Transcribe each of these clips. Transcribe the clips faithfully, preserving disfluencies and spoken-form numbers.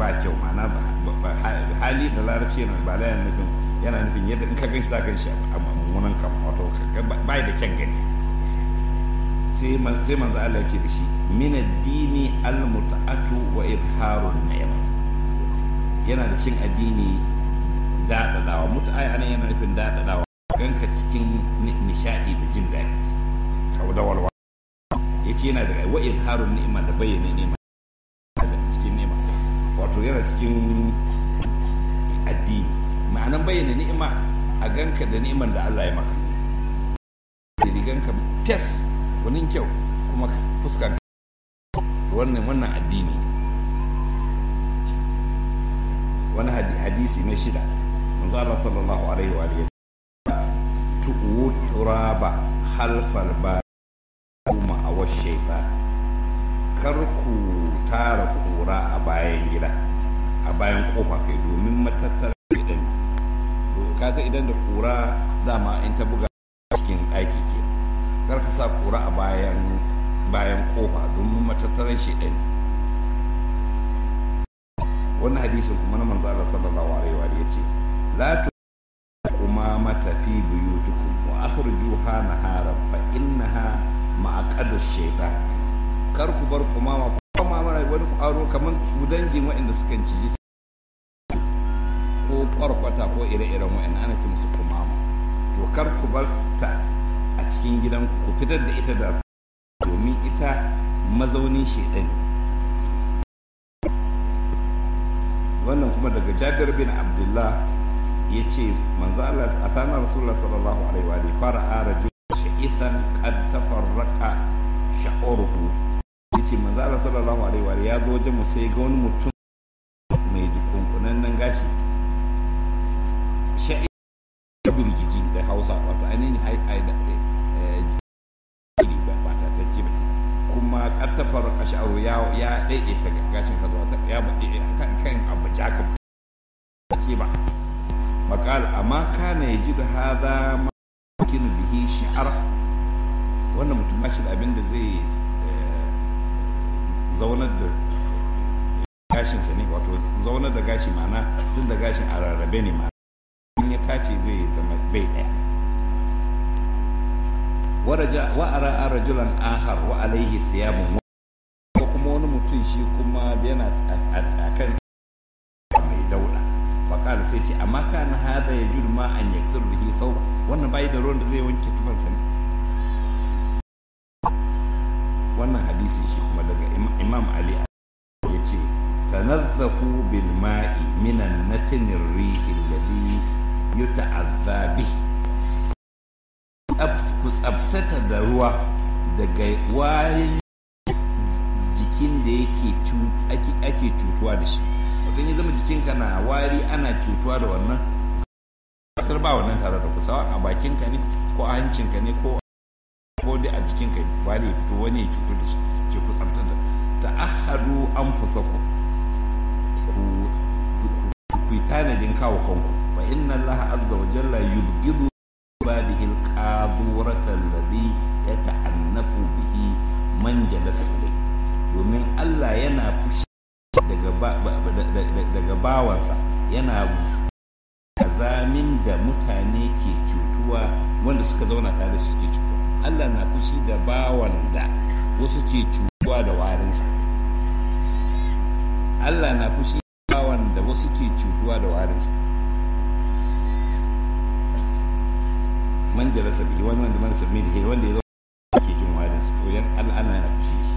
ba kyau, ma'ana hali da larabci yana ba da yana nufin yana nufin yadda in ka gan shi za ka gan shi a mummunan kama, wato ba da kyan gani. sai manzo Allah ya ce da shi min ad-dini al-muta'atu wa izharun ni'am, yana da cin addini dadadawa. mut'a anan yana nufin dadadawa, ganka cikin nishadi da jin daɗi kawo da walwa. yace yana da wa izharun ni'ma, da bayyana ni'ma da cikin ni'ma, wato yana cikin addini. ma'anan bayyana ni'ima a ganka da ni'iman da Allah ya maka, da riganka fes wani kyau kuma fuskar wannan wannan addini. wani hadisi na shida manzo Allah sallallahu alaihi wa alihi tu'u turaba khalfal ba kuma awash shaytan, kar ku tara kura a bayan gida, a bayan kofa kai, domin matattara idan ka san idan da kura dama in ta buga cikin ɗaki ke, kar ka sa kura a bayan bayan kofa domin matattaran shi ɗin. wannan hadisin kuma na manzo Allah sallallahu alaihi wa alihi yace la kuma matafi buyutukum wa akhrijuha naharan fa innaha ma'aqadu shaytan, kar ku bar kuma kuma mara wani kwaro kaman dangin waɗanda sukan ciji ko kwarkwata ko ire-iren waɗanda ana ce musu kuma, to kar ku bar ta a cikin gidan ku, fitar da ita da, domin ita mazaunin shaidan. wannan kuma daga Jabir bin Abdullah ya ce manzo Allah atana Rasulullah sallallahu alaihi wa alihi fara'a rajul sha'ithan qad tafarraqa sha'uruhu. yace manzo Allah sallallahu alaihi wa alihi ya zo wajen mu sai ga wani mutum mai dukunkunan nan gashi, sha'i birgiji da Hausa, wato ainihin ba ta tacce ba, kuma kattafar kasharu ya ya daidaita gashin kaza, wata ya baɗe kan kan abu jaka ce ba. Makal amma kana yajidu hadha makin bihi shi'ar, wannan mutum ba shi da abin da zai zaunar da gashinsa ne, wato zaunar da gashi, ma'ana tun da gashin a rarrabe ne, ma'ana in ya tace zai zama bai daya. wa ara rajulan ahar wa alaihi thiyabun, ko kuma wani mutum shi kuma yana akan mai dauda. Fakal sai ce amma kana hada ya judu ma an yaksur bihi thawb, wannan bai da ruwan da zai wanke tufansa ne. wannan hadisi shi kuma daga Imam Ali ya ce tanazzafu bil ma'i minan natinir rihi alladhi yuta'azza bihi, ku tsabtata da ruwa daga warin jikin da yake ake cutuwa da shi. wato ya zama jikinka na wari, ana cutuwa da wannan, fatar ba wannan tare da kusawa a bakinka ne ko a hancinka ne ko ko dai a jikinka ne, wari ya fito wani ya cutu da shi. ce ku tsabtata, ta'ahadu anfusakum, ku ku tanadin kawo kanku, fa inna Allah azza wa jalla yubghidu ibadihi al-qadhurata alladhi yata'annafu bihi man jalasa ilayhi, domin Allah yana fushi daga daga bawansa, yana kazamin da mutane ke cutuwa, wanda suka zauna tare su ke cutuwa. Allah na fushi da bawan da wasu ke cutuwa da warinsa. Allah na fushi da bawan da wasu ke cutuwa da warinsa. man jalasa bihi, wani wanda man sabbi da wanda ya zo ke jin warinsa, to yan Allah na fushi shi.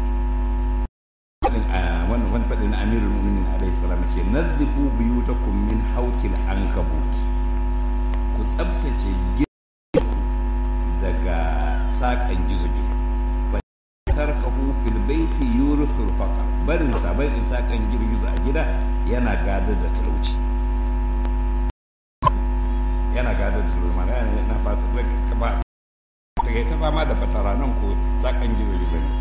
wannan wani faɗin Amirul Mu'minin alaihi salam ce nadhifu buyutakum min hawkil ankabut, ku tsabtace gidanku daga saƙan gizo-gizo. Tarkahu fil baiti yurithul faqr, barin sa barin saƙan gizo a gida yana gadar da talauci, yana gadar da talauci. mana yana ba ta ka ba daga ta fama da fatara nan ko saƙan gizo-gizo ne.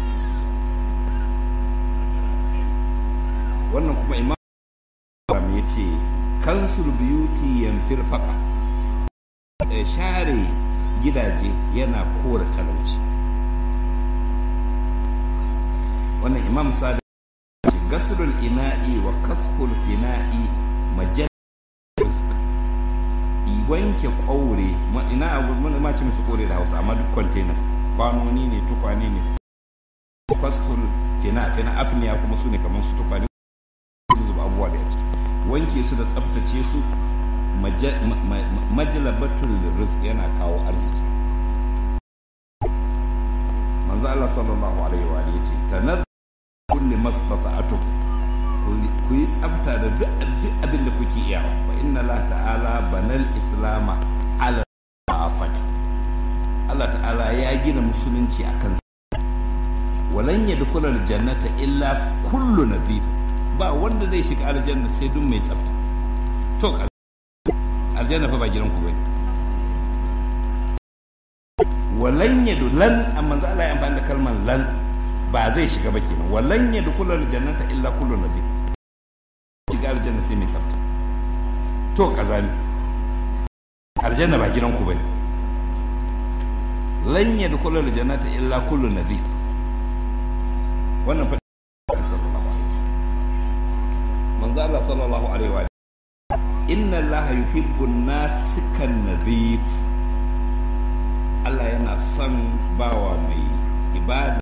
wannan kuma imam ya ce kansul beauty yanfir faka, share gidaje yana kora talauci. wannan imam sadiq ce gasrul ina'i wa kas fasful fina'i majal i wanke ƙaure ina a ma ce musu ƙaure da Hausa amma duk containers kwanoni ne tukwane ne fasful fina fina afniya kuma su ne kamar su tukwane zuba abubuwa da ya ciki wanke su da tsaftace su majalabatul rizq yana kawo arziki. manzo Allah sallallahu alaihi wa alihi yace tanazzu kulli mastata'atu ku yi tsafta da duk abin da kuke iya fa inna Allah ta'ala banal islama ala afat Allah ta'ala ya gina musulunci akan walan yadkhulul jannata illa kullu nabi ba wanda zai shiga aljanna sai duk mai tsafta. To aljanna fa ba gidan ku bane. Walan yadu lan amma za Allah ya amfani da kalmar lan ba zai shiga ba kenan. Walan yadkhulul jannata illa kullu nabi shiga aljanna sai mai tsafta. To kazani aljanna ba gidan ku bane. Lan yadkhulul jannata illa kullu nabi wannan fa sallallahu alaihi manzo Allah sallallahu alaihi wa inna Allah yuhibbu an-nasikan nadhif Allah yana son bawa mai ibada